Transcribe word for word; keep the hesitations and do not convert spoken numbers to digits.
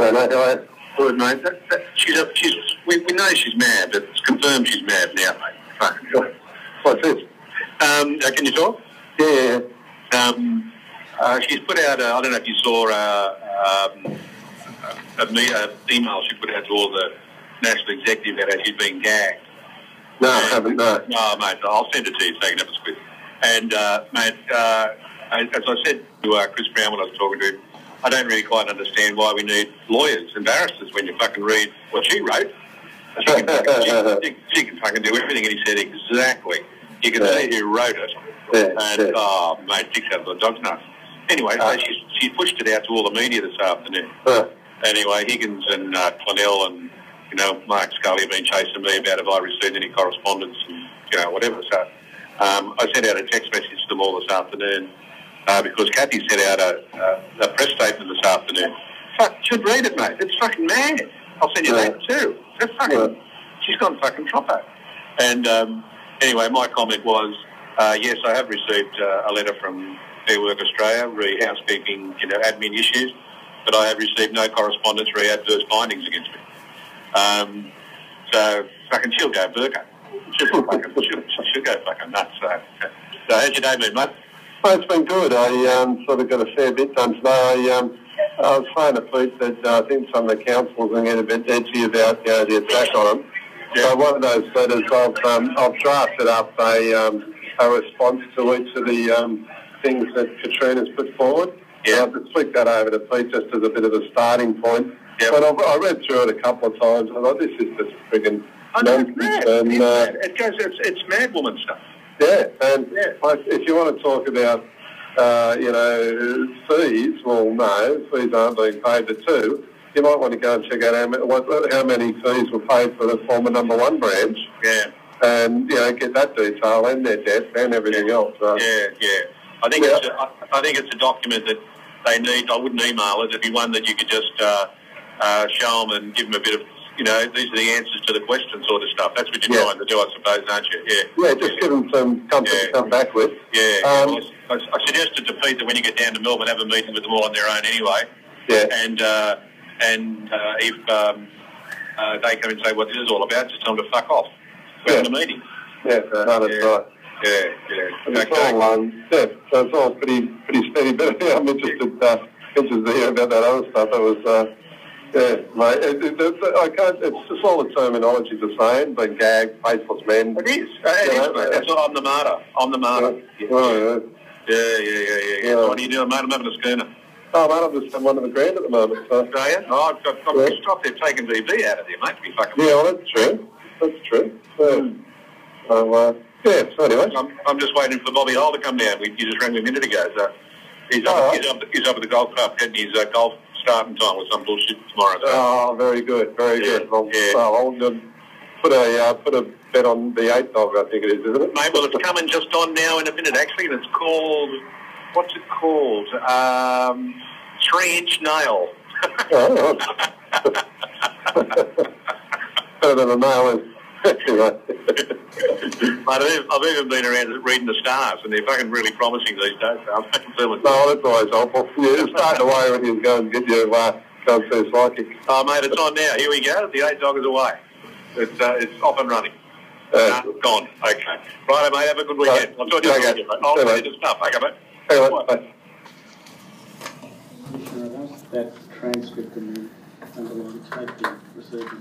Yeah, no, I, Good, mate. That, that, she's a, she's, we, we know she's mad, but it's confirmed she's mad now, mate. Fucking God. what's this? Um, uh, can you talk? Yeah, yeah, yeah. Um, uh, she's put out, uh, I don't know if you saw uh, um, a, a, me- a email she put out to all the national executive about how she's been gagged. No, I And- haven't, no. No, mate, I'll send it to you so you can have a squid. And, uh, mate, uh, as I said to uh, Chris Brown when I was talking to him, I don't really quite understand why we need lawyers and barristers when you fucking read what she wrote. She can, fucking, she, she, she can fucking do everything, and he said exactly. You can Yeah. see who wrote it. Yeah, and, yeah. oh, mate, sticks out of the dog's nuts. Anyway, Ah. so she, she pushed it out to all the media this afternoon. Huh. Anyway, Higgins and uh, Clonell and, you know, Mark Scully have been chasing me about if I received any correspondence and, you know, whatever. So um, I sent out a text message to them all this afternoon uh, because Kathy sent out a, a, a press statement this afternoon. Fuck, you should read it, mate. It's fucking mad. I'll send you Yeah. that too. That's fucking, Yeah. she's gone fucking proper. And um, anyway, my comment was, uh, yes, I have received uh, a letter from Fair Work Australia re housekeeping, you know, admin issues, but I have received no correspondence re adverse findings against me. Um, so fucking she'll go burqa. She'll go fucking, she'll, she'll go fucking nuts. So, so how's your day been, mate? Well, it's been good. I um, sort of got a fair bit done today. I, um, I was saying to Pete that uh, I think some of the councils are getting a bit edgy about you know, the attack on them. Yeah. So one of those letters, I've, um, I've drafted up a, um, a response to each of the um, things that Katrina's put forward. Yeah. And I've just flicked that over to Pete just as a bit of a starting point. Yeah. But I've, I read through it a couple of times and I thought, this is just friggin' I know, it's nonsense. mad. And, It's uh, mad. It goes, it's, it's mad woman stuff. yeah, and Yeah. like, if you want to talk about, uh, you know, fees, well, no, fees aren't being paid to two. You might want to go and check out how many, what, how many fees were paid for the former number one branch, Yeah. and you know, get that detail and their debt and everything Yeah. else. So, Yeah, yeah. I think Yeah. it's a, I, I think it's a document that they need. I wouldn't email it. It'd be one that you could just uh, uh, show them and give them a bit of, you know, these are the answers to the questions sort of stuff. That's what you're Yeah. trying to do, I suppose, aren't you? Yeah. yeah, just give them some comfort Yeah. to come back with. Yeah. Um, well, I, I suggested to Pete that when you get down to Melbourne, have a meeting with them all on their own anyway. Yeah. And uh, and uh, if um, uh, they come and say what this is all about, just tell them to fuck off. We're Yeah. having a meeting. Yeah, no, that's Yeah. right. Yeah, yeah. And it's Okay. all, um, yeah, so it's all pretty, pretty steady. But I'm interested, uh, interested to hear about that other stuff. It was, uh, yeah, mate. It, it, it, I can't. It's just all the terminology the same. Been gagged, faceless men. It is. Uh, it You is, know, mate. That's what I'm the martyr. I'm the martyr. Yeah. Oh, Yeah, yeah, yeah, yeah. yeah. Yeah. What are you doing, mate? I'm having a schooner. oh man, I'm just one of the grand at the moment. So. Australia? Oh, I've got, I've Yeah. got stopped there taking V B out of there, mate, to be fucking... Yeah, well, that's true. That's true. So, so uh, yeah. So anyway, I'm, I'm just waiting for Bobby Hole to come down. We, you just rang me a minute ago. So he's All up, right. he's up, he's up at the golf club getting his uh, golf starting time with some bullshit tomorrow. So. oh, very good, very Yeah, good. Well, yeah. well, I'll um, put a uh, put a bet on the eight dog. I think it is, isn't it? Mate, well, it's coming just on now in a minute, actually, and it's called... What's it called? Um, three-inch nail. Oh, better than a nail is. Anyway. Mate, I've even, I've even been around reading the stars, and they're fucking really promising these days. So I'm fucking feeling. No, that's always helpful. Yeah, starting away when you go and get your uh, go and see a psychic. Oh, mate, it's on now. Here we go. The eight dog is away. It's uh, it's off and running. Uh, No, gone. Okay. Right, mate. Have a good weekend. I'll talk to you Okay. later, mate. I'll See you, tell you mate. the stuff. Okay, mate. anyway, bye. Commissioner, I've asked that transcript in the underlying safety received.